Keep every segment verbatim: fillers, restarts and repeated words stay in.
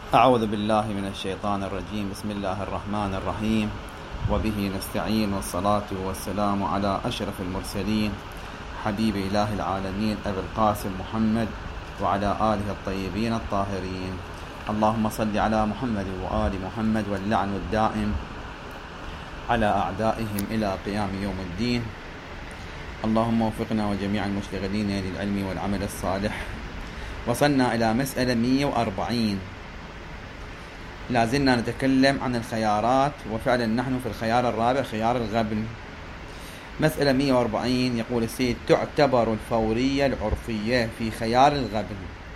أعوذ بالله من الشيطان الرجيم. بسم الله الرحمن الرحيم، وبه نستعين، والصلاة والسلام على أشرف المرسلين حبيب إله العالمين أبي القاسم محمد وعلى آله الطيبين الطاهرين. اللهم صل على محمد وآل محمد، واللعن الدائم على أعدائهم إلى قيام يوم الدين. اللهم وفقنا وجميع المشتغلين للعلم والعمل الصالح. وصلنا إلى مسألة مئة وأربعين، لازلنا نتكلم عن الخيارات، وفعلا نحن في الخيار الرابع، خيار الغبن. مسألة مئة وأربعين يقول السيد: تعتبر الفورية العرفية في خيار الغبن.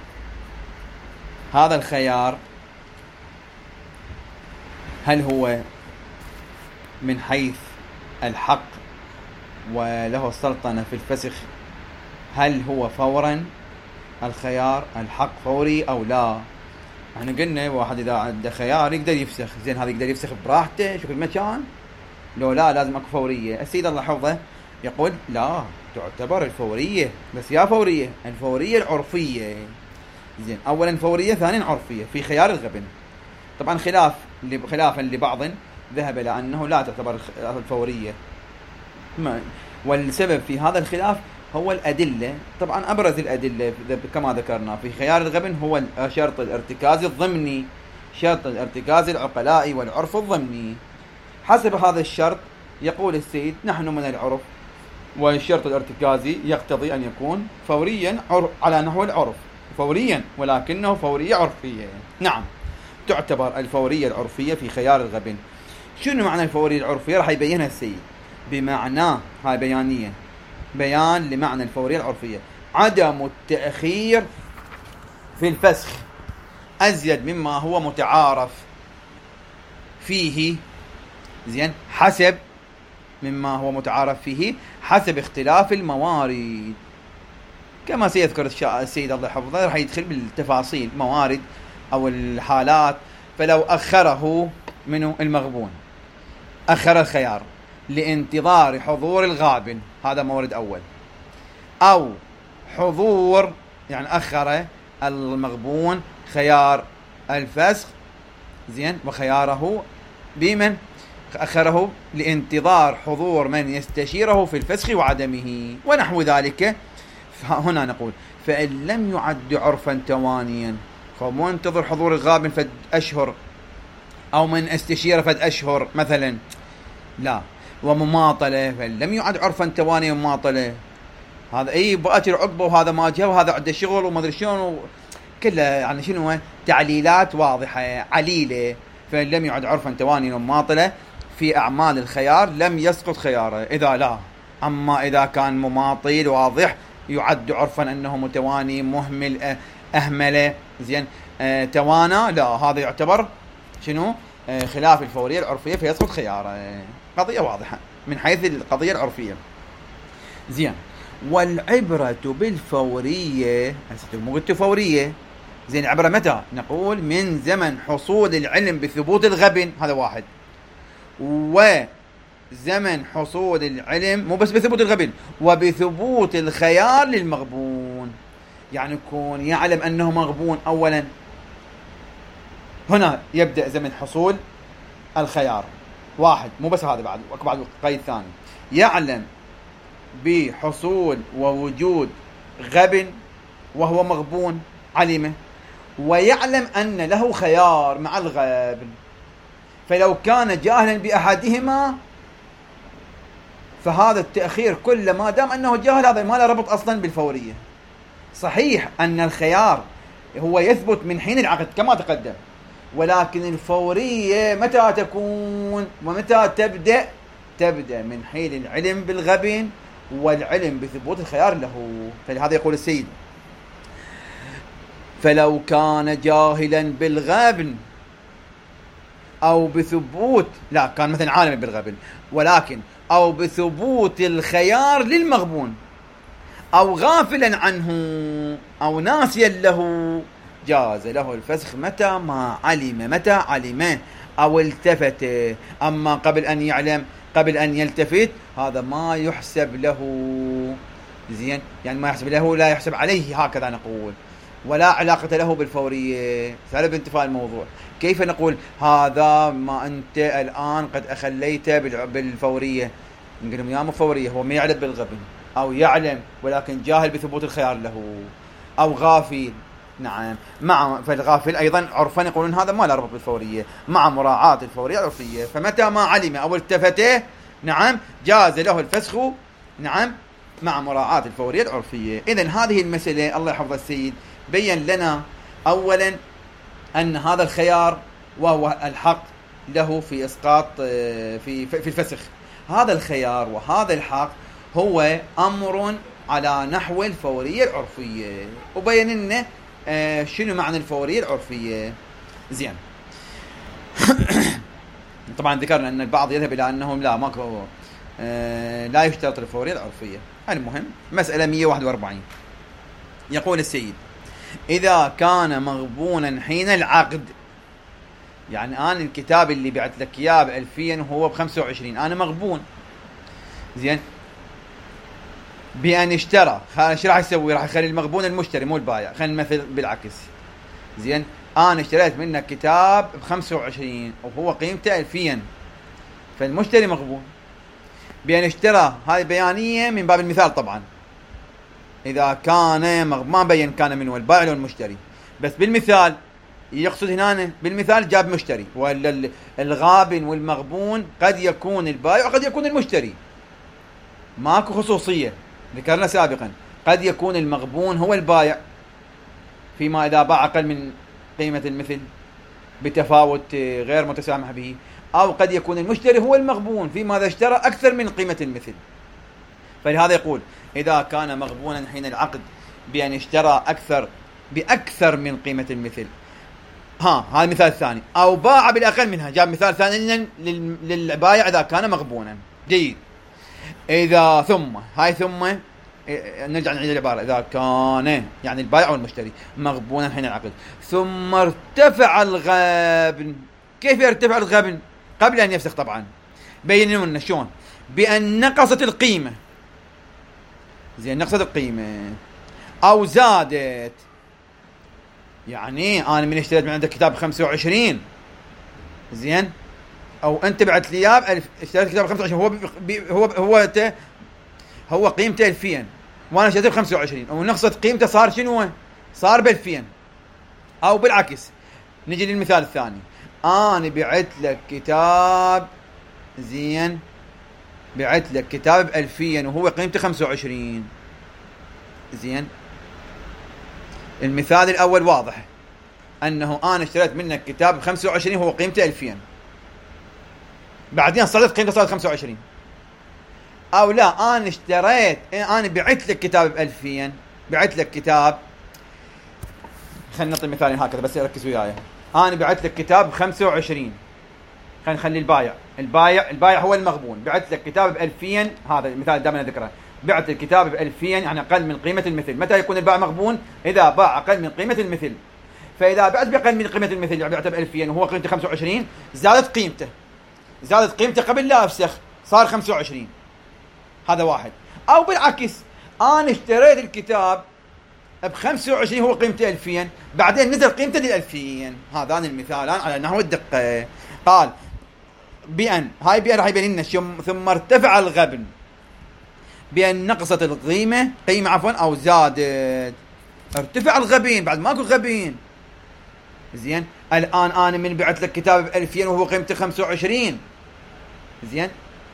هذا الخيار هل هو من حيث الحق وله السلطنة في الفسخ؟ هل هو فورا الخيار الحق فوري أو لا؟ احنا قلنا واحد اذا عنده خيار يقدر يفسخ، زين هذا يقدر يفسخ براحته شوف المكان، لو لا لازم اكو فوريه. السيد الله حفظه يقول لا، تعتبر الفوريه، بس يا فوريه الفوريه العرفيه. زين اولا فوريه، ثانيا عرفيه في خيار الغبن. طبعا خلاف خلافا لبعض ذهب الى انه لا تعتبر الفوريه، والسبب في هذا الخلاف هو الأدلة. طبعا أبرز الأدلة كما ذكرنا في خيار الغبن هو شرط الارتكاز الضمني، شرط الارتكاز العقلاء والعرف الضمني. حسب هذا الشرط يقول السيد: نحن من العرف، والشرط الارتكازي يقتضي أن يكون فوريا على نحو العرف، فوريا ولكنه فورية عرفية. نعم، تعتبر الفورية العرفية في خيار الغبن. شنو معنى الفورية العرفية؟ راح يبينها السيد بمعناه، هاي بيانية، بيان لمعنى الفورية العرفية: عدم التأخير في الفسخ أزيد مما هو متعارف فيه، زين حسب مما هو متعارف فيه حسب اختلاف الموارد. كما سيذكر السيد الله حفظه، راح يدخل بالتفاصيل موارد أو الحالات. فلو أخره منه المغبون، أخر الخيار لانتظار حضور الغابن، هذا مورد أول، أو حضور يعني أخر المغبون خيار الفسخ، زين وخياره بمن أخره لانتظار حضور من يستشيره في الفسخ وعدمه ونحو ذلك. هنا نقول: فإن لم يعد عرفا توانيا، فمو انتظر حضور الغابن فد أشهر أو من استشير فد أشهر مثلا، لا، ومماطلة فإن لم يعد عرفا توانيا مماطلة، هذا اي بأتي عقبه وهذا ما جاء وهذا عنده شغل وما ادري شلون كله، يعني شنو تعليلات واضحة عليلة. فإن لم يعد عرفا توانيا ومماطلة في أعمال الخيار لم يسقط خياره إذا لا. أما إذا كان مماطل واضح يعد عرفا أنه متواني مهمل أهمل، زين آه توانا، لا، هذا يعتبر شنو آه خلاف الفورية العرفية فيسقط خياره. قضية واضحة من حيث القضية العرفية. زين، والعبرة بالفورية، مو قلت فورية، زين العبرة متى؟ نقول من زمن حصول العلم بثبوت الغبن، هذا واحد، وزمن حصول العلم مو بس بثبوت الغبن، وبثبوت الخيار للمغبون. يعني يكون يعلم أنه مغبون أولا، هنا يبدأ زمن حصول الخيار، واحد، مو بس هذا، بعد بعد قيد ثاني، يعلم بحصول ووجود غبن وهو مغبون علمه، ويعلم أن له خيار مع الغبن. فلو كان جاهلا بأحدهما فهذا التأخير كل ما دام أنه جاهل هذا ما له ربط أصلا بالفورية. صحيح أن الخيار هو يثبت من حين العقد كما تقدم، ولكن الفورية متى تكون ومتى تبدأ؟ تبدأ من حين العلم بالغبن والعلم بثبوت الخيار له. فلهذا يقول السيد: فلو كان جاهلا بالغبن أو بثبوت، لا كان مثلا عالما بالغبن ولكن أو بثبوت الخيار للمغبون، أو غافلا عنه أو ناسيا له، جاز له الفسخ متى ما علم، متى علم أو التفت. أما قبل أن يعلم، قبل أن يلتفت، هذا ما يحسب له، زين يعني ما يحسب له، لا يحسب عليه، هكذا نقول. ولا علاقة له بالفورية، سبب انتفاء الموضوع. كيف نقول هذا ما أنت الآن قد أخليت بالفورية؟ نقول لهم يا مو فورية، هو ما يعلم بالغبن، أو يعلم ولكن جاهل بثبوت الخيار له، أو غافل. نعم، مع فالغافل أيضا عرفا يقولون هذا ما له ربط بالفورية، مع مراعاة الفورية العرفية. فمتى ما علم أو التفته، نعم، جاز له الفسخ، نعم، مع مراعاة الفورية العرفية. إذن هذه المسألة الله يحفظ السيد بين لنا أولا أن هذا الخيار وهو الحق له في إسقاط في في الفسخ. هذا الخيار وهذا الحق هو أمر على نحو الفورية العرفية، وبين لنا شنو معنى الفورية العرفية. زين. طبعا ذكرنا أن البعض يذهب إلى أنهم لا ماكو لا يشترط الفورية العرفية. المهم مسألة مئة وواحد وأربعين يقول السيد: إذا كان مغبونا حين العقد، يعني أنا الكتاب اللي بعت لك إياه بألفين وهو بخمسة وعشرين، أنا مغبون. زين. بأن اشترى، شو راح يسوي؟ راح يخلي المغبون المشتري مو البايع. خلينا نمثل بالعكس. زين. أنا اشتريت منك كتاب بخمسة وعشرين وهو قيمته ألفين، فالمشتري مغبون. بأن اشترى، هذه بيانية من باب المثال طبعا. إذا كان مغ... ما بين كان منه البائع والمشتري، بس بالمثال يقصد هنا بالمثال جاب مشتري، ولا الغابن والمغبون قد يكون البائع وقد يكون المشتري، ماكو خصوصية. ذكرنا سابقا قد يكون المغبون هو البائع فيما إذا باع أقل من قيمة المثل بتفاوت غير متسامح به، أو قد يكون المشتري هو المغبون فيما إذا اشترى أكثر من قيمة المثل. فلهذا يقول: إذا كان مغبونا حين العقد بأن اشترى أكثر بأكثر من قيمة المثل، ها هذا المثال الثاني، أو باع بالأقل منها. جاب مثال ثاني للبائع إذا كان مغبونا. جيد. إذا ثم هاي ثم نرجع نعيد العبارة: إذا كان يعني البائع والمشتري مغبونا حين العقد، ثم ارتفع الغبن. كيف يرتفع الغبن؟ قبل أن يفسخ طبعا. بينوا لنا شلون. بأن نقصت القيمة. زين، نقصت القيمة أو زادت. يعني أنا من اشتريت من عندك كتاب خمسة وعشرين، زين، أو أنت بعت لي إياه اشتريت كتاب خمسة وعشرين، هو بي هو هو هو, هو قيمته ألفين وأنا اشتريته خمسة وعشرين، أو نقصت قيمته صار شنو؟ صار بألفين. أو بالعكس، نجي للمثال الثاني: أنا بعت لك كتاب، زين، بعت لك كتاب بألفين وهو قيمته خمسة وعشرين. زين. المثال الأول واضح أنه أنا اشتريت منك كتاب بخمسة وعشرين وهو قيمته ألفين، بعدين صارت قيمته صارت خمسة وعشرين. أو لا، أنا اشتريت أنا بعت لك كتاب بألفين، بعت لك كتاب، خلينا نعطي مثال هكذا بس ركز وياي. أنا بعت لك كتاب بخمسة وعشرين، خلينا نخلي البايع البايع البايع هو المغبون. بعت لك كتاب بألفين، هذا المثال دائما أذكره، بعت الكتاب بألفين يعني أقل من قيمة المثل. متى يكون البائع مغبون؟ إذا باع أقل من قيمة المثل. فإذا بعت بأقل من قيمة المثل، يعني بعته بألفين وهو قيمته خمسة وعشرين، زادت قيمته زادت قيمته قبل لا أفسخ، صار خمسة وعشرين. هذا واحد. أو بالعكس، أنا اشتريت الكتاب بخمسة وعشرين هو قيمته ألفين، بعدين نزل قيمته للألفين. هذان المثالان على نحو الدقة. قال بأن هاي بأن راح يبين لنا ثم ارتفع الغبن بأن نقصت القيمة قيمة عفوا أو زادت. ارتفع الغبين، بعد ماكو غبين. زين. الآن أنا من بعت لك كتاب بألفين وهو قيمته خمسة وعشرين، زين،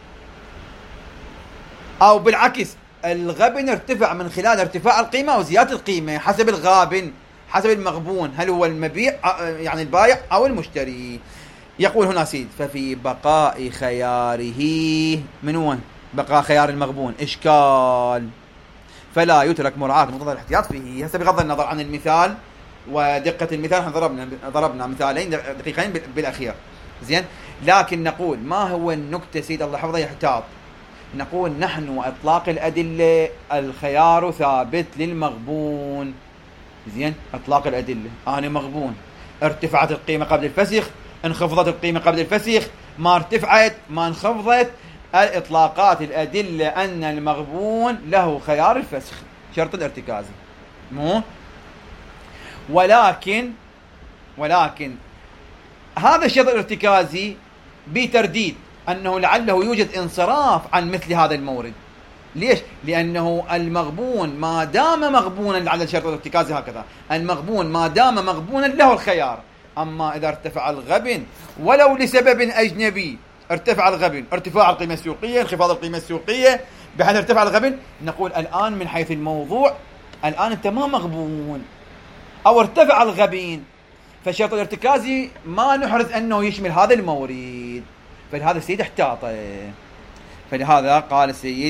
أو بالعكس الغبن ارتفع من خلال ارتفاع القيمة أو زيادة القيمة حسب الغابن، حسب المغبون، هل هو المبيع يعني البائع أو المشتري. يقول هنا سيد: ففي بقاء خياره، من هو بقاء خيار المغبون، إشكال، فلا يترك مراعاة مقتضى الاحتياط فيه. هسه بغض النظر عن المثال ودقة المثال، احنا ضربنا ضربنا مثالين دقيقين بالأخير، زين، لكن نقول ما هو النكتة سيد الله حفظه يحتاط. نقول نحن إطلاق الأدلة الخيار ثابت للمغبون، زين، إطلاق الأدلة. أنا مغبون، ارتفعت القيمة قبل الفسخ، انخفضت القيمة قبل الفسخ، ما ارتفعت ما انخفضت، الإطلاقات الأدلة أن المغبون له خيار الفسخ، شرط الارتكاز، مو ولكن ولكن هذا الشرط الارتكازي بترديد أنه لعله يوجد انصراف عن مثل هذا المورد. ليش؟ لأنه المغبون ما دام مغبونا، لعل الشرط الارتكازي هكذا، المغبون ما دام مغبونا له الخيار. أما إذا ارتفع الغبن ولو لسبب أجنبي، ارتفع الغبن ارتفاع القيمة السوقية، انخفاض القيمة السوقية، بحيث ارتفع الغبن، نقول الآن من حيث الموضوع الآن أنت ما مغبون أو ارتفع الغبن، فالشرط الارتكازي ما نحرز أنه يشمل هذا المورد، فلهذا السيد احتاطه. فلهذا قال السيد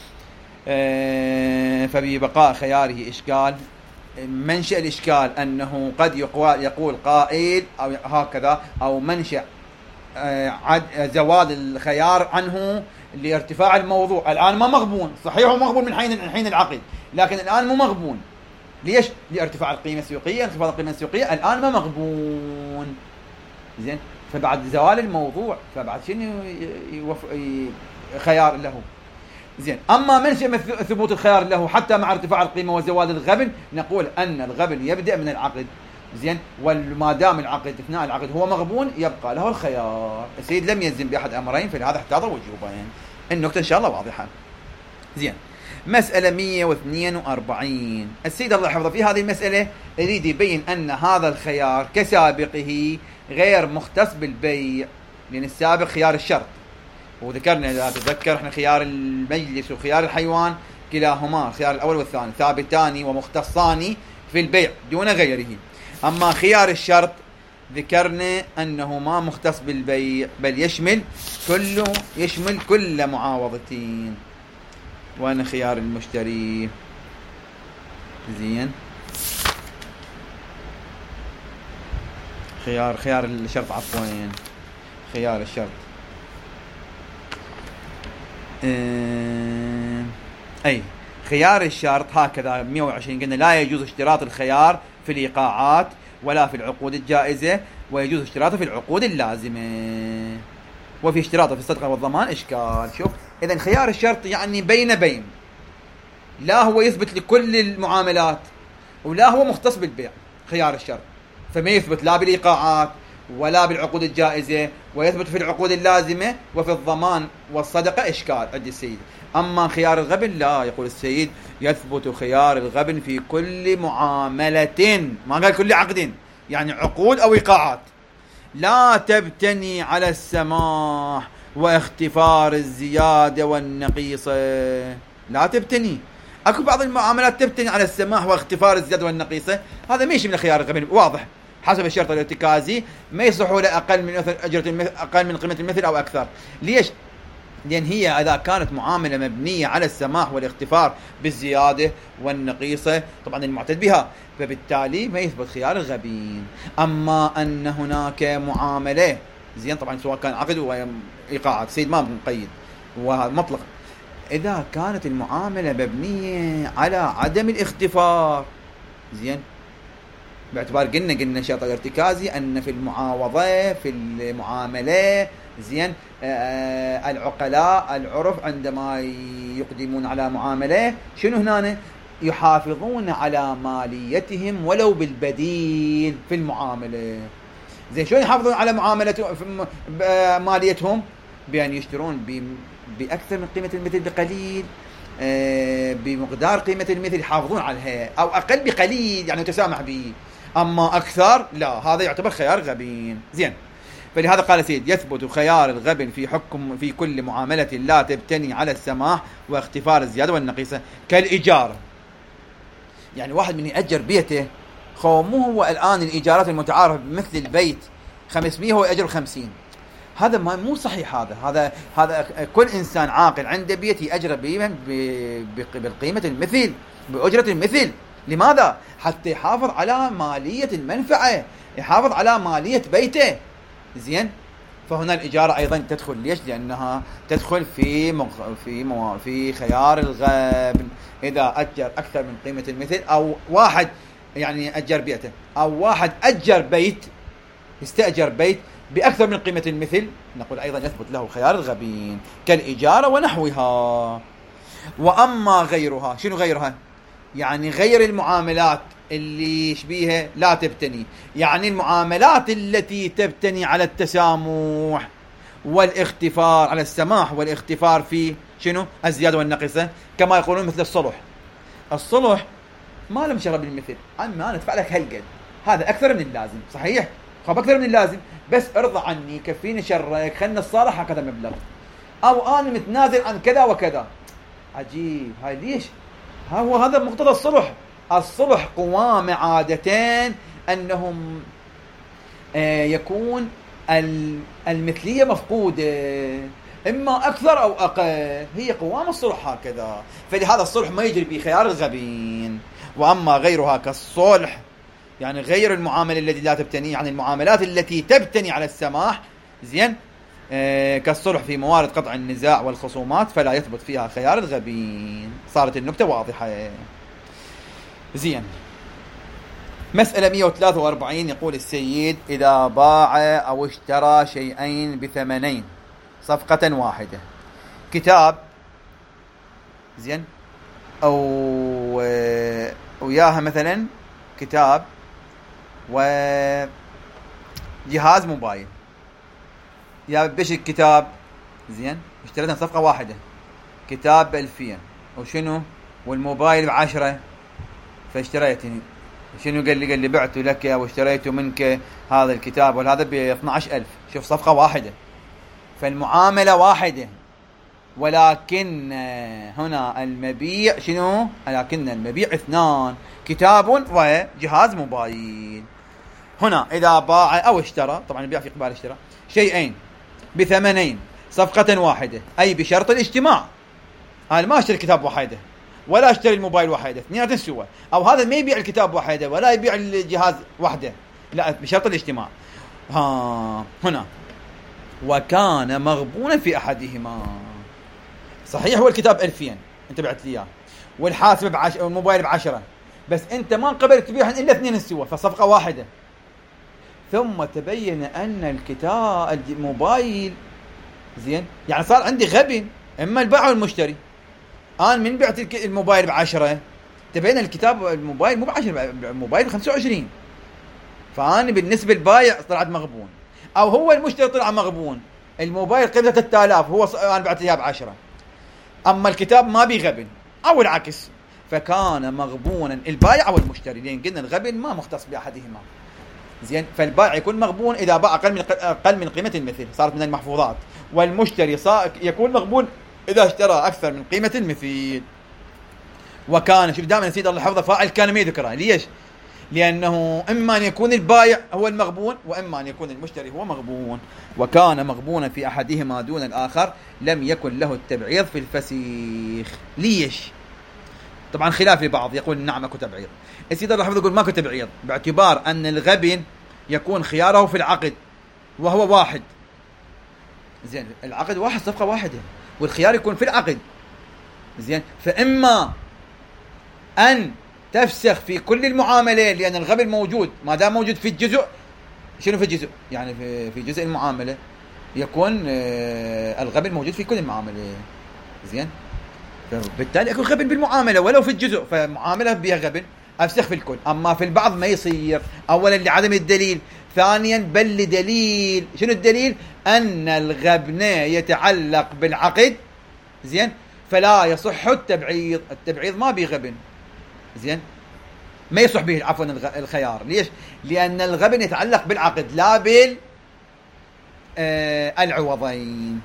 اه فببقاء خياره إشكال. منشأ الإشكال أنه قد يقول قائل أو هكذا، أو منشأ اه زوال الخيار عنه لارتفاع الموضوع. الآن ما مغبون، صحيح هو مغبون من حين حين العقد، لكن الآن مو مغبون. ليش؟ لارتفاع القيمة السوقية، انخفاض القيمة السوقية، الآن ما مغبون. زين، فبعد زوال الموضوع فبعد شنو يوف... خيار له. زين، أما منشأ ثبوت الخيار له حتى مع ارتفاع القيمة وزوال الغبن، نقول أن الغبن يبدأ من العقد. زين، وما دام العقد اثناء العقد هو مغبون يبقى له الخيار. السيد لم يلزم بأحد أمرين، فلهذا احتاط وجوبين. النكتة إن شاء الله واضحة. زين، مسألة مئة واثنين وأربعين. السيد الله يحفظه في هذه المسألة يريد يبين أن هذا الخيار كسابقه غير مختص بالبيع، لأن السابق خيار الشرط، وذكرنا إذا تذكر احنا خيار المجلس وخيار الحيوان كلاهما الخيار الأول والثاني ثابتان ومختصان في البيع دون غيره. أما خيار الشرط ذكرنا أنه ما مختص بالبيع، بل يشمل كله يشمل كل معاوضتين. وأنا خيار المشتري. زين، خيار خيار الشرط عفوا خيار الشرط اه أي خيار الشرط هكذا مئة وعشرين قلنا لا يجوز اشتراط الخيار في الإيقاعات ولا في العقود الجائزة، ويجوز اشتراطه في العقود اللازمة، وفي اشتراطه في الصدقة والضمان إشكال. شوف، إذن خيار الشرط يعني بين بين، لا هو يثبت لكل المعاملات ولا هو مختص بالبيع. خيار الشرط فما يثبت لا بالإيقاعات ولا بالعقود الجائزة، ويثبت في العقود اللازمة وفي الضمان والصدقة إشكال عند السيد. أما خيار الغبن لا، يقول السيد يثبت خيار الغبن في كل معاملة، ما قال كل عقد، يعني عقود أو إيقاعات لا تبتني على السماح واختفار الزيادة والنقيصة. لا تبتني، أكو بعض المعاملات تبتني على السماح واختفار الزيادة والنقيصة، هذا ما يشمل من خيار الغبن، واضح حسب الشرط الارتكازي ما يصح له أقل من أجرة المثل، أقل من قيمة المثل أو أكثر. ليش؟ لأن هي إذا كانت معاملة مبنية على السماح والاختفار بالزيادة والنقيصة طبعا المعتد بها، فبالتالي ما يثبت خيار الغبين. أما أن هناك معاملة زين طبعا سواء كان عقد وإيقاعات، سيد ما مقيد وهذا مطلق، إذا كانت المعاملة مبنية على عدم الاختفار زين، باعتبار قلنا قلنا شرط الارتكازي أن في المعاوضة في المعاملة زين آه العقلاء العرف عندما يقدمون على معاملة شنو هنا يحافظون على ماليتهم ولو بالبديل في المعاملة. زين شلون يحافظون على معاملة ماليتهم؟ بأن يشترون بأكثر من قيمة المثل بقليل، آه بمقدار قيمة المثل يحافظون عليها، أو أقل بقليل يعني تسامح به. أما أكثر لا، هذا يعتبر خيار غبين. زين، فلهذا قال سيد يثبت خيار الغبن في حكم في كل معاملة لا تبتني على السماح واختفار الزيادة والنقيصة كالإيجار. يعني واحد من يأجر بيته، خو مو هو الآن الإيجارات المتعارف مثل البيت خمسمية هو يأجر خمسين، هذا ما مو صحيح. هذا هذا هذا كل إنسان عاقل عنده بيت يأجر بالقيمة المثل بأجرة المثل. لماذا؟ حتى يحافظ على مالية المنفعة، يحافظ على مالية بيته. زين، فهنا الإجارة أيضا تدخل. ليش؟ لأنها تدخل في مغ... في مو... في خيار الغبن. إذا أجر أكثر من قيمة المثل، أو واحد يعني أجر بيته، أو واحد أجر بيت استأجر بيت بأكثر من قيمة المثل، نقول أيضا يثبت له خيار الغبين كالإجارة ونحوها. وأما غيرها، شنو غيرها؟ يعني غير المعاملات اللي يشبيها لا تبتني، يعني المعاملات التي تبتني على التسامح والاختفار، على السماح والاختفار في شنو الزيادة والنقصة، كما يقولون مثل الصلح. الصلح ما لم شرب المثل، أما أنا أدفع لك هالقد، هذا أكثر من اللازم، صحيح خاب أكثر من اللازم، بس ارضى عني، كفيني شرك، خلنا الصالح هكذا مبلغ، أو أنا متنازل عن كذا وكذا. عجيب، هاي ليش؟ ها هو هذا مقتضى الصلح. الصلح قوام عادتين أنهم آه يكون المثلية مفقودة، إما أكثر أو أقل، هي قوام الصلح هكذا. فلهذا الصلح ما يجري به خيار الغبين. وأما غيرها كالصلح، يعني غير المعاملة التي لا تبتني، يعني المعاملات التي تبتني على السماح، زين، آه كالصلح في موارد قطع النزاع والخصومات، فلا يثبت فيها خيار الغبين. صارت النكتة واضحة. زين. مسألة مئة وثلاثة وأربعين، يقول السيد: إذا باع أو اشترى شيئين بثمنين صفقة واحدة، كتاب، زين، أو وياها مثلا كتاب وجهاز موبايل، يا بش الكتاب، زين، اشتريتها صفقة واحدة، كتاب بألفين وشنو والموبايل بعشرة، فاشتريتني شنو؟ قال لي قال لي بعته لك واشتريته منك هذا الكتاب وهذا ب اثني عشر ألف. شوف، صفقة واحدة، فالمعاملة واحدة، ولكن هنا المبيع شنو؟ لكن المبيع اثنان، كتاب وجهاز موبايل. هنا إذا باع أو اشترى، طبعا البيع في قبال اشترى، شيئين بثمنين صفقة واحدة، أي بشرط الاجتماع. أنا ما اشتري كتاب واحدة ولا اشتري الموبايل واحدة، اثنين سوا، او هذا ما يبيع الكتاب واحدة ولا يبيع الجهاز واحدة، لا، بشرط الاجتماع. ها هنا وكان مغبونا في احدهما. صحيح هو الكتاب ألفين انت بعت لي اياه، والحاسبة بعش... والموبايل بعشرة، بس انت ما قبلت تبيعها الا اثنين سوا، فصفقة واحدة. ثم تبين ان الكتاب الموبايل، زين، يعني صار عندي غبن، اما البائع والمشتري. أنا من بعت الموبايل بعشرة، تبين الكتاب الموبايل مو بعشرة، الموبايل بخمسة وعشرين، فأنا بالنسبة للبايع طلعت مغبون، أو هو المشتري طلع مغبون. الموبايل قيمته ثلاثة آلاف، هو أنا بعت إياه بعشرة، أما الكتاب ما بيغبن، أو العكس، فكان مغبونا البايع أو المشتري، لأن قلنا الغبن ما مختص بأحدهما، زين. فالبائع يكون مغبون إذا باع أقل من أقل من قيمة المثل، صارت من المحفوظات، والمشتري يكون مغبون إذا اشترى أكثر من قيمة المثيل. وكان، شوف دائما سيد الله حفظه، فاعل كان ما يذكره، ليش؟ لأنه إما أن يكون البائع هو المغبون، وإما أن يكون المشتري هو مغبون. وكان مغبونا في أحدهما دون الآخر، لم يكن له التبعيض في الفسيخ. ليش؟ طبعا خلاف لبعض، يقول نعم اكو تبعيض. السيد الله حفظه يقول ماكو تبعيض، باعتبار أن الغبن يكون خياره في العقد وهو واحد، زين، العقد واحد، صفقة واحدة، والخيار يكون في العقد، زين. فإما أن تفسخ في كل المعاملة، لأن الغبن موجود، ما دام موجود في الجزء، شنو في الجزء؟ يعني في في جزء المعاملة يكون الغبن موجود في كل المعاملة، زين. فبالتالي يكون غبن بالمعاملة ولو في الجزء، فمعاملة بها غبن أفسخ في الكل. أما في البعض ما يصير، أولا لعدم الدليل، ثانيا بل لدليل، شنو الدليل؟ أن الغبن يتعلق بالعقد، زين، فلا يصح التبعيض. التبعيض ما به غبن، زين، ما يصح به عفوا الخيار. ليش؟ لأن الغبن يتعلق بالعقد لا بال آه العوضين.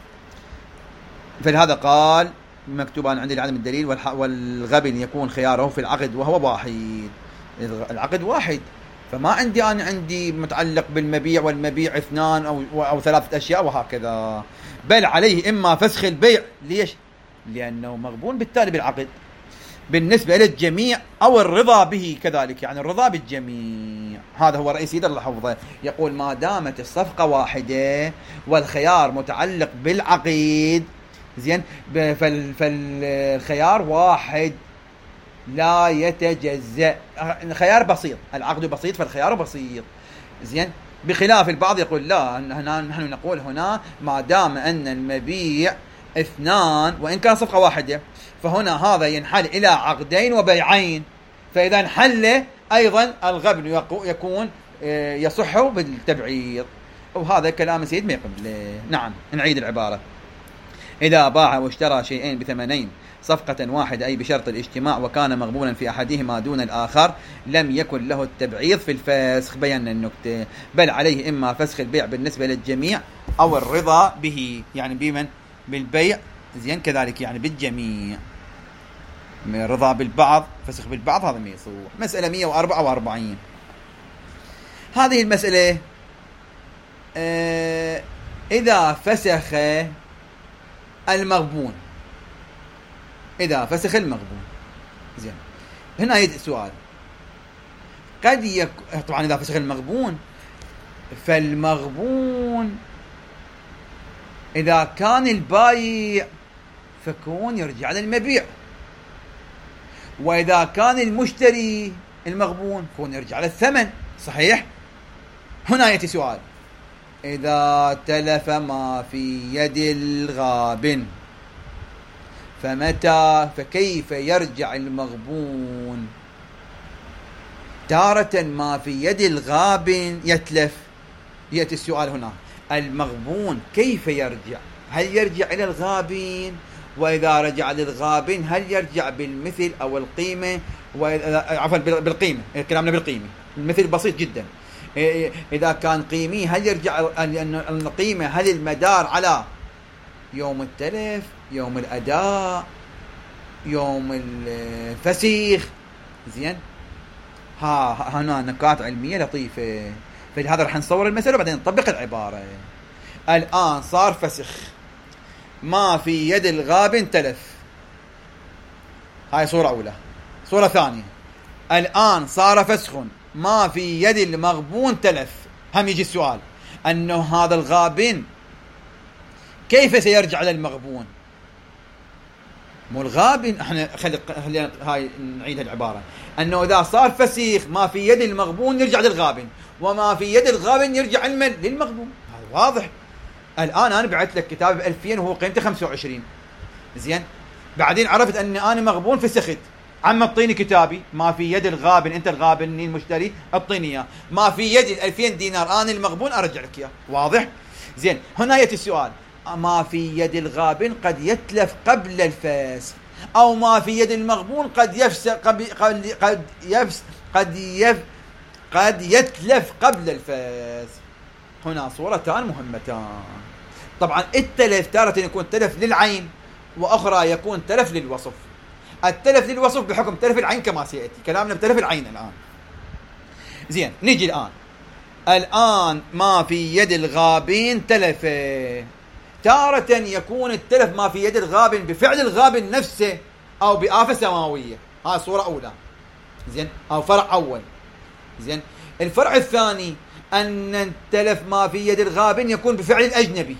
فلهذا قال مكتوبا عندي لعدم الدليل، والغبن يكون خياره في العقد وهو واحد، العقد واحد، فما عندي أنا عندي متعلق بالمبيع والمبيع اثنان أو أو ثلاثة أشياء وهكذا، بل عليه إما فسخ البيع. ليش؟ لأنه مغبون بالتالي بالعقد بالنسبة للجميع، أو الرضا به كذلك، يعني الرضا بالجميع. هذا هو رئيس يد الله حفظه، يقول ما دامت الصفقة واحدة والخيار متعلق بالعقد، زين، فالخيار واحد لا يتجزأ، الخيار بسيط، العقد بسيط فالخيار بسيط، زين. بخلاف البعض يقول لا، هنا نحن نقول هنا ما دام أن المبيع اثنان وإن كان صفقة واحدة، فهنا هذا ينحل إلى عقدين وبيعين، فإذا انحل أيضا الغبن يكون يصح بالتبعيض. وهذا كلام سيد ما يقبل. نعم نعيد العبارة: إذا باع واشترى شيئين بثمنين صفقة واحدة أي بشرط الاجتماع وكان مغبونا في أحدهما دون الآخر لم يكن له التبعيض في الفسخ. بينا النكتة. بل عليه إما فسخ البيع بالنسبة للجميع أو الرضا به، يعني بمن؟ بالبيع، زين، كذلك يعني بالجميع. رضا بالبعض فسخ بالبعض هذا ما يصح. مسألة مئة وأربعة وأربعين. هذه المسألة آه إذا فسخ المغبون، إذا فسخ المغبون، زين، هنا يجي سؤال. قد يكون طبعا إذا فسخ المغبون، فالمغبون إذا كان البايع فكون يرجع للمبيع، وإذا كان المشتري المغبون فكون يرجع للثمن، صحيح؟ هنا يأتي سؤال: إذا تلف ما في يد الغابن فمتى فكيف يرجع المغبون؟ تارة ما في يد الغابن يتلف، يأتي السؤال هنا: المغبون كيف يرجع؟ هل يرجع إلى الغابن؟ وإذا رجع للغابن هل يرجع بالمثل أو القيمة؟ عفوا بالقيمة، كلامنا بالقيمة، المثل بسيط جدا. إذا كان قيمي هل يرجع القيمة؟ هل المدار على يوم التلف، يوم الأداء، يوم الفسيخ؟ زين، ها هنا نقاط علمية لطيفة. فلهذا رح نصور المسألة وبعدين نطبق العبارة. الآن صار فسخ، ما في يد الغابن تلف، هاي صورة أولى. صورة ثانية: الآن صار فسخ، ما في يد المغبون تلف. هم يجي السؤال أنه هذا الغابن كيف سيرجع للمغبون؟ مو الغابن، احنا خلي خلينا هاي نعيد العبارة: أنه إذا صار فسيخ ما في يد المغبون يرجع للغابن، وما في يد الغابن يرجع للمغبون. هذا واضح. الآن أنا بعت لك كتاب بألفين وهو قيمته خمسة وعشرين، زين، بعدين عرفت أني أنا مغبون فسخت، عم اعطيني كتابي ما في يد الغابن، انت الغابن المشتري اعطيني اياه، ما في يدي الألفين دينار انا المغبون ارجع لك اياه. واضح؟ زين، هنا ياتي السؤال: ما في يد الغابن قد يتلف قبل الفسخ، او ما في يد المغبون قد يفسخ قد قد يفسخ قد يف قد يتلف قبل الفسخ. هنا صورتان مهمتان. طبعا التلف تارة يكون تلف للعين، واخرى يكون تلف للوصف. التلف للوصف بحكم تلف العين كما سيأتي كلامنا بتلف العين الآن. زين، نيجي الآن. الآن ما في يد الغابن تلف، تارة يكون التلف ما في يد الغابن بفعل الغابن نفسه أو بآفة سماوية. هاي صورة أولى، زين، أو فرع أول. زين، الفرع الثاني أن التلف ما في يد الغابن يكون بفعل الأجنبي.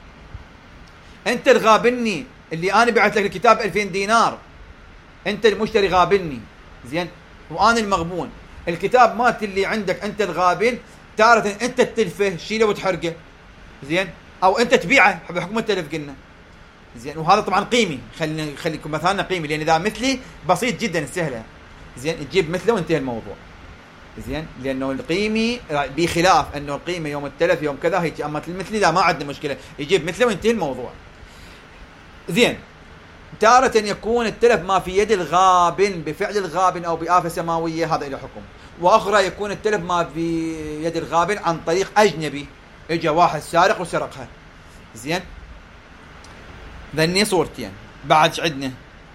أنت الغابني اللي أنا بعت لك الكتاب ألفين دينار، انت المشتري غابني، زين، وانا المغبون. الكتاب مات اللي عندك انت الغابن، تارة انت تتلفه شيله وتحرقه، زين، او انت تبيعه بحكم التلف قلنا، زين. وهذا طبعا قيمي، خلينا خليكم مثلا قيمي، لان اذا مثلي بسيط جدا سهله، زين، تجيب مثله وانتهى الموضوع، زين، لانه القيمي بخلاف انه القيمه يوم التلف يوم كذا هيك، اما المثلي لا ما عندنا مشكله، يجيب مثله وانتهى الموضوع. زين، تارة يكون التلف ما في يد الغابن بفعل الغابن أو بآفة سماوية، هذا إلى حكم. وأخرى يكون التلف ما في يد الغابن عن طريق أجنبي، إجا واحد سارق وسرقها، زين. ذني صورتين. بعد عندنا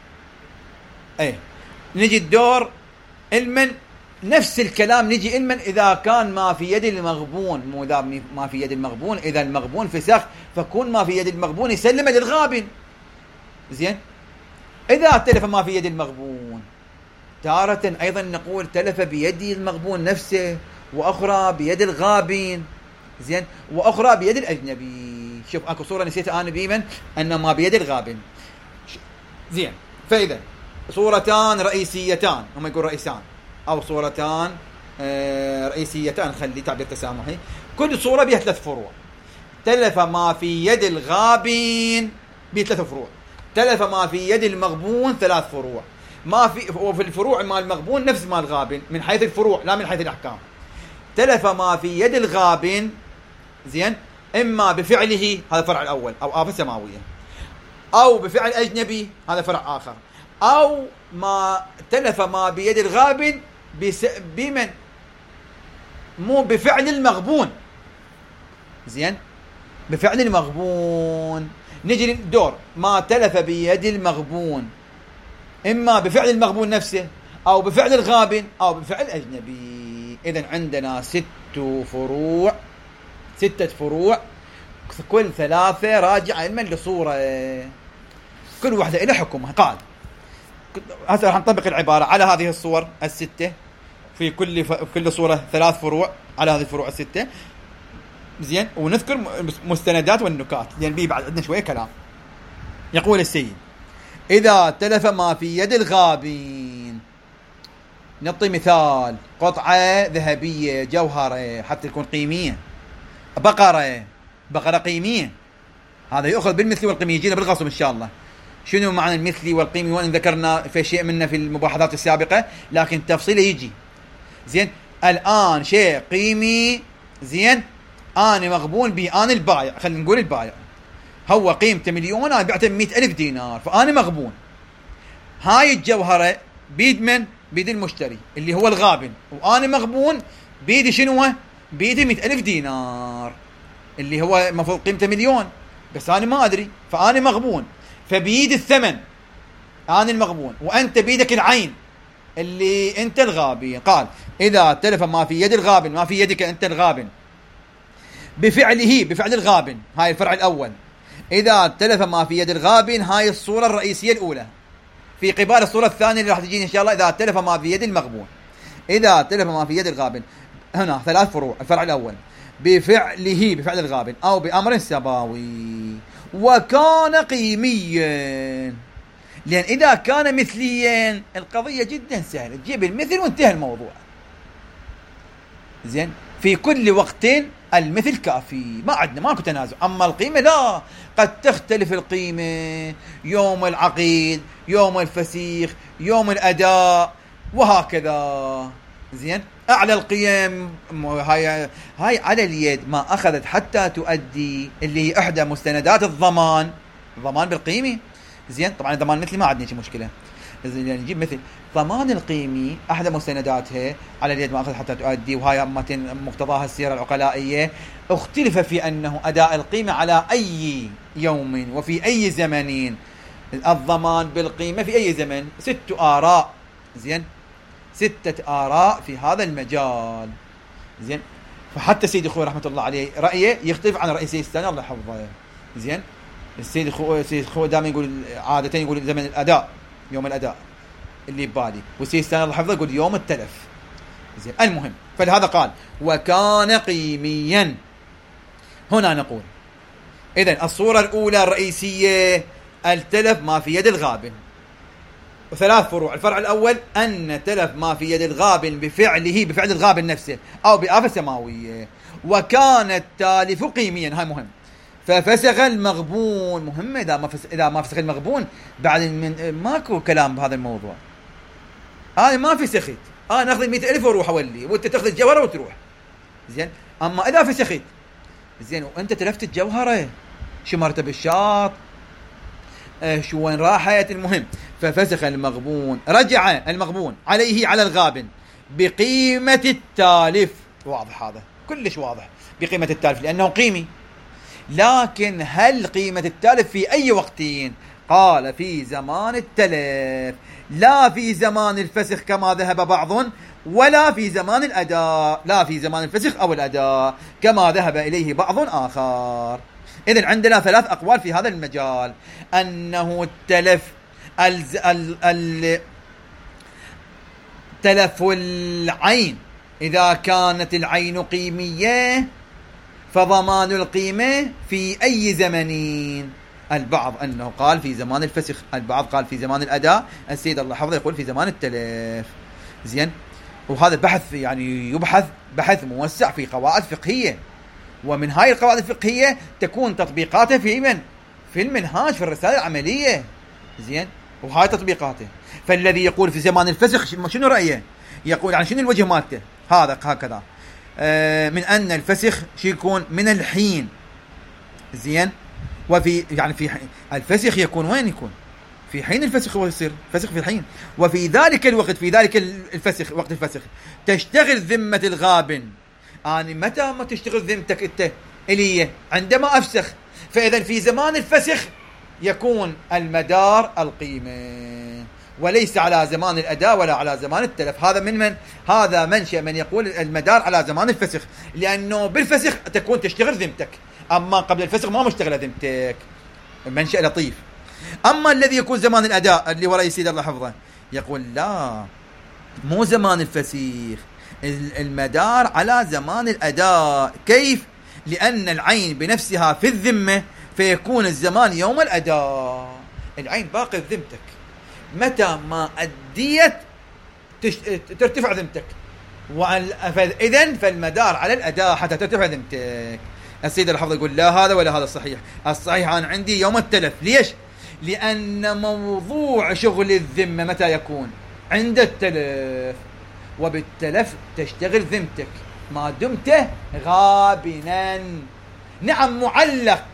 ايه نجي الدور المن نفس الكلام، نجي المن إذا كان ما في يد المغبون، مو إذا ما في يد المغبون، إذا المغبون فسخ فكون ما في يد المغبون يسلم للغابن، زين. إذا تلف ما في يد المغبون، تارة أيضا نقول تلف بيد المغبون نفسه، وأخرى بيد الغابن، زين، وأخرى بيد الأجنبي. شوف أكو صورة نسيتها أنا بيمن، أنه ما بيد الغابن، زين. فإذا صورتان رئيسيتان، هم يقول رئيسان أو صورتان آه رئيسيتان، خلي تعبير تسامحي. كل صورة بها ثلاث فروع. تلف ما في يد الغابن بثلاث فروع. تلف ما في يد المغبون ثلاث فروع. ما في وفي الفروع مال المغبون نفس مال الغابن من حيث الفروع لا من حيث الأحكام. تلف ما في يد الغابن زين إما بفعله هذا الفرع الأول أو آفة سماوية، أو بفعل أجنبي هذا فرع آخر، أو ما تلف ما بيد الغابن بس بمن مو بفعل المغبون. زين بفعل المغبون نجي للدور ما تلف بيد المغبون إما بفعل المغبون نفسه أو بفعل الغابن أو بفعل أجنبي. إذن عندنا ست فروع، ستة فروع، كل ثلاثة راجعة علما لصورة، كل واحدة إلى حكمها. قال هسه راح نطبق العبارة على هذه الصور الستة، في كل ف... كل صورة ثلاث فروع على هذه الفروع الستة. زين ونذكر مستندات والنكات لأن بيه بعد عندنا شوية كلام. يقول السيد إذا تلف ما في يد الغابين، نعطي مثال قطعة ذهبية جوهرة حتى تكون قيمية، بقرة بقرة قيمية، هذا يأخذ بالمثلي والقيمي. يجينا بالغصب إن شاء الله شنو معنى المثلي والقيمي، وإن ذكرنا في شيء منه في المباحثات السابقة لكن تفصيله يجي. زين الآن شيء قيمي، زين أنا مغبون به، أنا البايع، خلينا نقول البايع هو قيمته مليون، أنا بعته مئة ألف دينار، فأنا مغبون. هاي الجوهرة بيد من؟ بيد المشتري اللي هو الغابن، وأنا مغبون بيدي شنو؟ بيدي مئة ألف دينار اللي هو مفروض قيمته مليون، بس أنا ما أدري، فأنا مغبون، فبيد الثمن أنا المغبون، وأنت بيدك العين اللي أنت الغابن. قال إذا تلف ما في يد الغابن، ما في يدك أنت الغابن، بفعله بفعل الغابن، هاي الفرع الأول. إذا تلف ما في يد الغابن، هاي الصورة الرئيسية الأولى. في قبال الصورة الثانية اللي راح تجيني إن شاء الله إذا تلف ما في يد المغبون. إذا تلف ما في يد الغابن هنا ثلاث فروع. الفرع الأول بفعله بفعل الغابن أو بأمر سماوي وكان قيميا، لأن إذا كان مثليا القضية جدا سهلة، تجيب المثل وانتهى الموضوع. زين في كل وقت المثل كافي، ما عندنا ماكو تنازع. أما القيمة لا، قد تختلف القيمة يوم العقيد، يوم الفسيخ، يوم الأداء، وهكذا. زين أعلى القيم هاي هاي على اليد ما أخذت حتى تؤدي، اللي هي إحدى مستندات الضمان، ضمان بالقيمة. زين طبعا الضمان مثلي ما عندنا شي مشكلة، يعني نجيب مثل ضمان القيمي أحد مستنداتها على اليد ما أخذ حتى تؤدي، وهاي مقتضاها السيرة العقلائية. اختلف في أنه أداء القيمة على أي يوم وفي أي زمن، الضمان بالقيمة في أي زمن. ست آراء، زين ستة آراء في هذا المجال. زين فحتى سيدي خوي رحمة الله عليه رأيه يختلف عن رأي سيدي الثاني الله يحفظه. زين السيد خوي سيد خوي دائما يقول عادة يقول زمن الأداء، يوم الأداء اللي ببالي، والسيد الثاني الله يحفظه يقول يوم التلف. زين المهم فلهذا قال وكان قيميا. هنا نقول إذن الصورة الأولى الرئيسية التلف ما في يد الغابن، وثلاث فروع. الفرع الأول أن تلف ما في يد الغابن بفعله بفعل الغابن نفسه أو بآفة سماوية، وكان التالف قيميا، هاي مهم. ففسخ المغبون، مهمة إذا ما فسخ إذا ما فسخ المغبون بعد من ماكو كلام بهذا الموضوع. أنا ما فسخت، أنا أخذ مئة ألف وأروح أولي، وأنت تأخذ الجوهرة وتروح. زين أما إذا فسخت زين وأنت تلفت الجوهرة، شو مرتب الشاط، آه شو وين راحت، المهم ففسخ المغبون، رجع المغبون عليه على الغابن بقيمة التالف. واضح هذا كلش واضح، بقيمة التالف لأنه قيمي. لكن هل قيمة التالف في أي وقتين؟ قال في زمان التلف، لا في زمان الفسخ كما ذهب بعض، ولا في زمان الأداء، لا في زمان الفسخ أو الأداء كما ذهب إليه بعض آخر. إذن عندنا ثلاث أقوال في هذا المجال، أنه التلف الز... ال... ال... تلف العين إذا كانت العين قيمية فضمان القيمة في أي زمنين. البعض أنه قال في زمان الفسخ، البعض قال في زمان الأداء، السيد الله حفظه يقول في زمان التلف. زين وهذا بحث يعني يبحث بحث موسع في قواعد فقهية، ومن هاي القواعد الفقهية تكون تطبيقاتها في من؟ في المنهاج في الرسالة العملية. زين، وهاي تطبيقاته. فالذي يقول في زمان الفسخ شنو رأيه؟ يقول يعني شنو الوجه مالته؟ هذا هكذا آه من أن الفسخ شي يكون من الحين. زين، وفي يعني في الفسخ يكون وين؟ يكون في حين الفسخ، هو يصير فسخ في الحين. وفي ذلك الوقت، في ذلك الفسخ، وقت الفسخ تشتغل ذمة الغابن. يعني متى ما تشتغل ذمتك انت إلي؟ عندما أفسخ. فإذا في زمان الفسخ يكون المدار القيمة، وليس على زمان الأداء ولا على زمان التلف. هذا من من هذا منشأ من يقول المدار على زمان الفسخ، لأنه بالفسخ تكون تشتغل ذمتك، أما قبل الفسخ ما مشتغل ذمتك. منشأ لطيف. أما الذي يكون زمان الأداء اللي هو رئيس الله حفظه، يقول لا، مو زمان الفسيخ، المدار على زمان الأداء. كيف؟ لأن العين بنفسها في الذمة، فيكون الزمان يوم الأداء. العين باقي ذمتك، متى ما أديت تش... ترتفع ذمتك، إذن فالمدار على الأداء حتى ترتفع ذمتك. السيد الحفظ يقول لا هذا ولا هذا الصحيح. الصحيح أنا عندي يوم التلف. ليش؟ لأن موضوع شغل الذمة متى يكون؟ عند التلف، وبالتلف تشتغل ذمتك ما دمت غابنا. نعم، معلق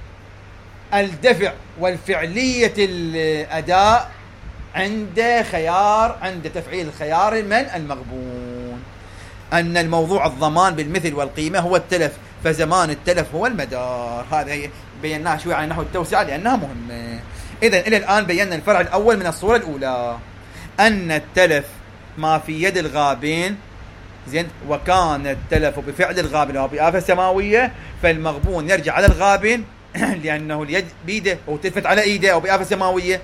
الدفع والفعلية الأداء عند خيار، عند تفعيل خيار من المغبون، أن الموضوع الضمان بالمثل والقيمة هو التلف، فزمان التلف هو المدار. هذا بيناها شوي على نحو التوسعة لأنها مهمة. إذن إلى الآن بينا الفرع الأول من الصورة الأولى، أن التلف ما في يد الغابن. زين، وكان التلف بفعل الغابن أو بآفة سماوية، فالمغبون يرجع على الغابن لأنه اليد بيده أو تلفت على إيده أو بآفة سماوية.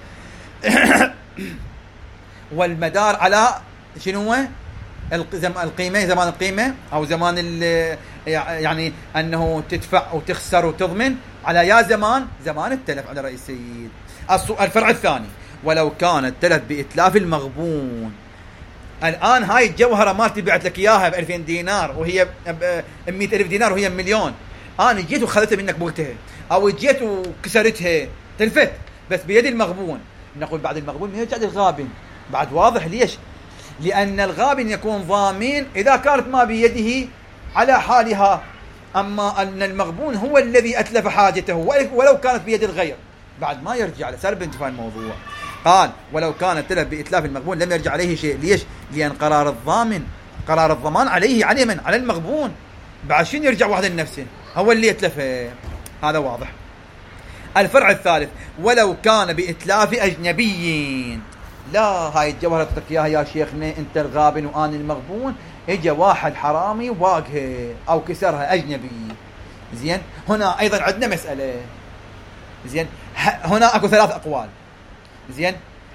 والمدار على شنو؟ القيمة، زمان القيمة أو زمان يعني أنه تدفع وتخسر وتضمن على يا زمان زمان التلف على رئيس السيد. الفرع الثاني، ولو كان التلف بإتلاف المغبون. الآن هاي الجوهرة مالتي بعت لك إياها بألفين دينار وهي بمئة ألف دينار وهي مليون، أنا جيت وخذتها منك بوقتها، أو جيت وكسرتها تلفت، بس بيد المغبون. نقول بعد المغبون ما يرجع للغابن. بعد واضح ليش؟ لأن الغابن يكون ضامن إذا كانت ما بيده على حالها، أما أن المغبون هو الذي أتلف حاجته ولو كانت بيد الغير، بعد ما يرجع لسرب انتفاء الموضوع. قال ولو كان التلف بإتلاف المغبون لم يرجع عليه شيء. ليش؟ لأن قرار الضامن، قرار الضمان عليه، على من؟ على المغبون. بعد شين يرجع واحد لنفسه، هو اللي يتلفه. هذا واضح. الفرع الثالث، ولو كان بإتلاف أجنبيين. لا، هاي الجوهرة تطلق إياها يا شيخنا أنت الغابن وآن المغبون، إجا واحد حرامي واقها أو كسرها أجنبي. زين، هنا أيضا عندنا مسألة. زين، هنا أكو ثلاث أقوال. زين،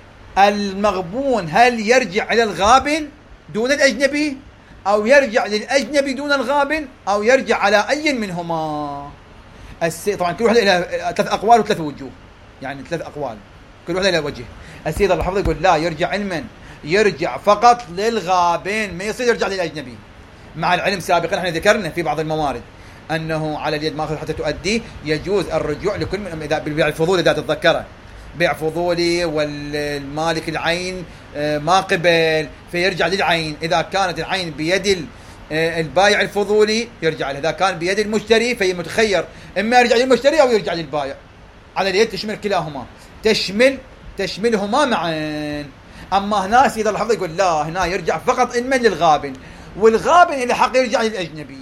المغبون هل يرجع إلى الغابن دون الأجنبي، أو يرجع للأجنبي دون الغابن، أو يرجع على أي منهما؟ طبعا كل واحدة إلى ثلاث أقوال وثلاث وجوه، يعني ثلاث أقوال كل واحدة إلى وجه. السيد الله حفظه يقول لا، يرجع علما، يرجع فقط للغابن، ما يصير يرجع للأجنبي. مع العلم سابقا احنا ذكرنا في بعض الموارد أنه على اليد ماخذ حتى تؤدي، يجوز الرجوع لكل من إذا بالبيع الفضولي إذا تتذكره، بيع فضولي والمالك العين ما قبل فيرجع للعين. إذا كانت العين بيد البايع الفضولي يرجع له، إذا كان بيد المشتري فهي متخير، إما يرجع للمشتري أو يرجع للبايع. على اليد تشمل كلاهما، تشمل تشملهما معا. أما هنا سيد الله حفظه يقول لا، هنا يرجع فقط إما للغابن، والغابن إلى حق يرجع للأجنبي.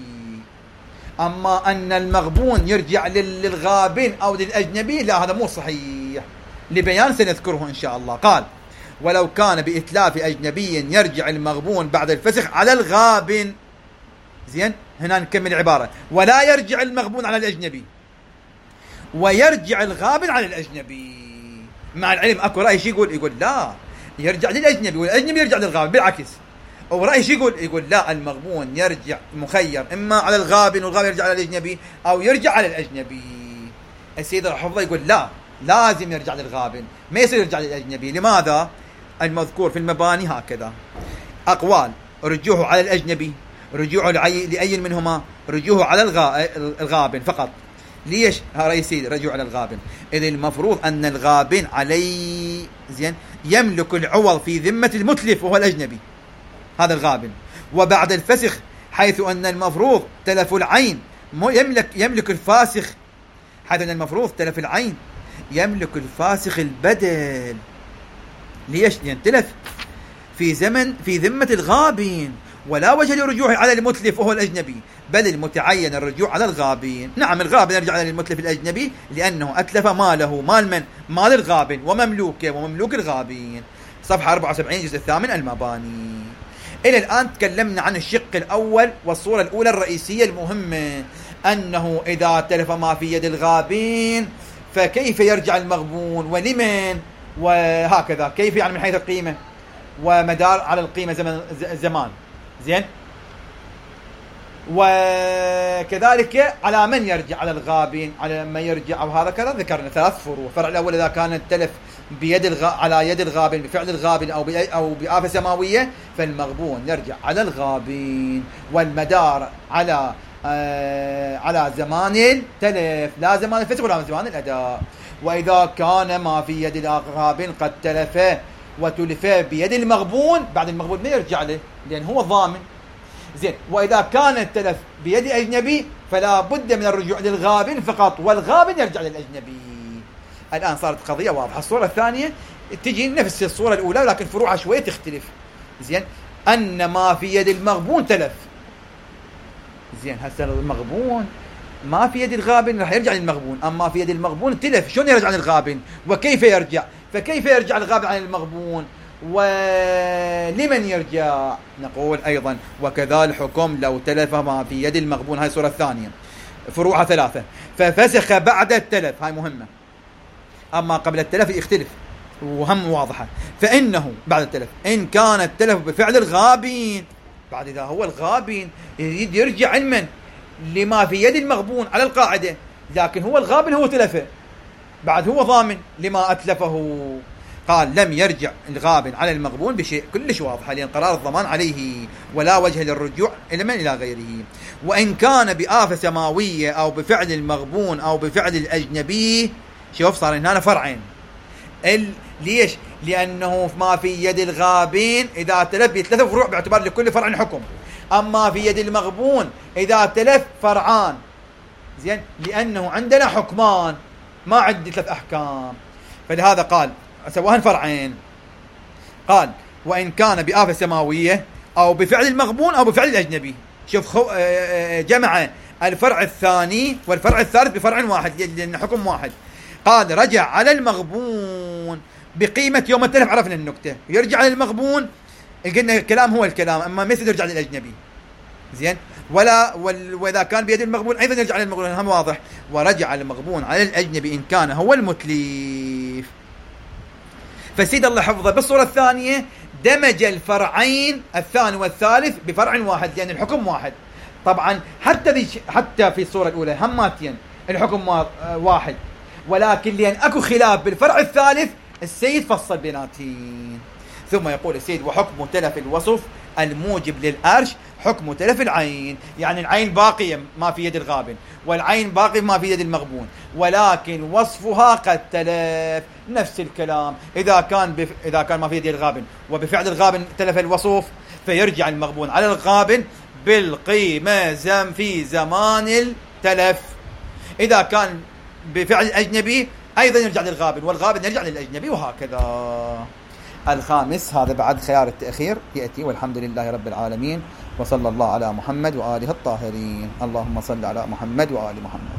أما أن المغبون يرجع للغابن أو للأجنبي لا، هذا مو صحيح، لبيان سنذكره إن شاء الله. قال ولو كان بإتلاف أجنبي يرجع المغبون بعد الفسخ على الغابن. زين، هنا نكمل العبارة، ولا يرجع المغبون على الأجنبي، ويرجع الغابن على الأجنبي. مع العلم أكو رأي شي يقول يقول لا، يرجع للأجنبي والأجنبي يرجع للغابن، بالعكس. أو رأي شي يقول يقول لا، المغبون يرجع مخير إما على الغابن والغابن يرجع على الأجنبي، أو يرجع على الأجنبي. السيد الحفظ يقول لا، لازم يرجع للغابن، ما يصير يرجع للأجنبي. لماذا؟ المذكور في المباني هكذا أقوال: رجوعه على الأجنبي، رجوعه لأي منهما، رجوعه على الغابن فقط. ليش؟ ها رئيسي رجوع على الغابن. إذ المفروض أن الغابن علي زين يملك العوض في ذمة المتلف وهو الأجنبي، هذا الغابن. وبعد الفسخ حيث أن المفروض تلف العين يملك يملك الفاسخ، حيث أن المفروض تلف العين يملك الفاسخ البدل. ليش؟ لأن تلف في زمن في ذمة الغابن، ولا وجه للرجوع على المتلف وهو الأجنبي، بل المتعين الرجوع على الغابن. نعم الغابن يرجع على المتلف الأجنبي لأنه أتلف ماله، مال من؟ مال الغابن ومملوكه ومملوك الغابن. صفحة أربعة وسبعين الجزء الثامن المباني. إلى الآن تكلمنا عن الشق الأول والصورة الأولى الرئيسية المهمة، أنه إذا تلف ما في يد الغابن فكيف يرجع المغبون ولمن، وهكذا كيف يعني من حيث القيمة ومدار على القيمة زمن زمان زين، وكذلك على من يرجع، على الغابن على من يرجع، أو هذا كذا. ذكرنا ثلاث فروع. الفرع الأول إذا كان التلف بيد الغ... على يد الغابن بفعل الغابن أو بأي... أو بآفة سماوية، فالمغبون يرجع على الغابن، والمدار على آه... على زمان التلف، لا زمان الفسخ ولا زمان الأداء. وإذا كان ما في يد الغابن قد تلف وتلف بيد المغبون، بعد المغبون ما يرجع له لأن هو ضامن زين. وإذا كان التلف بيد أجنبي فلا بد من الرجوع للغابن فقط، والغابن يرجع للأجنبي. الآن صارت قضية واضحة. الصورة الثانية تجي نفس الصورة الأولى لكن فروعها شوية تختلف زين. أن ما في يد المغبون تلف زين. هسه المغبون ما في يد الغابن راح يرجع للمغبون، أما في يد المغبون تلف، شلون يرجع للغابن وكيف يرجع؟ فكيف يرجع الغابن عن المغبون ولمن يرجع؟ نقول أيضا وكذا الحكم لو تلف ما في يد المغبون. هاي الصورة الثانية فروعها ثلاثة. ففسخ بعد التلف، هاي مهمة، أما قبل التلف يختلف وهم واضحة. فإنه بعد التلف إن كان التلف بفعل الغابن، بعد إذا هو الغابن يريد يرجع علما لما في يد المغبون على القاعدة، لكن هو الغابن هو تلفه، بعد هو ضامن لما أتلفه. قال لم يرجع الغابن على المغبون بشيء كلش واضحة، لأن قرار الضمان عليه ولا وجه للرجوع إلى من إلى غيره. وإن كان بآفة سماوية أو بفعل المغبون أو بفعل الأجنبي، شوف صار هنا فرعين. ال... ليش؟ لأنه ما في يد الغابن إذا تلف يتلف فروع باعتبار لكل فرع حكم، أما في يد المغبون إذا تلف فرعان زين، لأنه عندنا حكمان ما عندي ثلاث أحكام، فلهذا قال سواهن فرعين. قال وإن كان بآفة سماوية أو بفعل المغبون أو بفعل الأجنبي. شوف خو... جمع الفرع الثاني والفرع الثالث بفرع واحد لأن حكم واحد. قال رجع على المغبون بقيمة يوم التلف، عرفنا النكتة، يرجع على المغبون قلنا الكلام هو الكلام، أما مثل يرجع للأجنبي زين. ولا وال... وإذا كان بيد المغبون أيضا يرجع على المغبون، هم واضح. ورجع المغبون على الأجنبي إن كان هو المتلف. فسيد الله حفظه بالصورة الثانية دمج الفرعين الثاني والثالث بفرع واحد لأن الحكم واحد. طبعا حتى ذي حتى في الصورة الأولى هماتين الحكم واحد، ولكن لأن أكو خلاف بالفرع الثالث السيد فصل بيناتين. ثم يقول السيد وحكم تلف الوصف الموجب للأرش حكم تلف العين، يعني العين باقية ما في يد الغابن والعين باقي ما في يد المغبون، ولكن وصفها قد تلف. نفس الكلام إذا كان بف... إذا كان ما في يد الغابن وبفعل الغابن تلف الوصف فيرجع المغبون على الغابن بالقيمة زم في زمان التلف. إذا كان بفعل الأجنبي أيضا يرجع للغابن والغابن يرجع للأجنبي، وهكذا. الخامس هذا بعد خيار التأخير يأتي. والحمد لله رب العالمين، وصلى الله على محمد وآله الطاهرين. اللهم صل على محمد وآل محمد.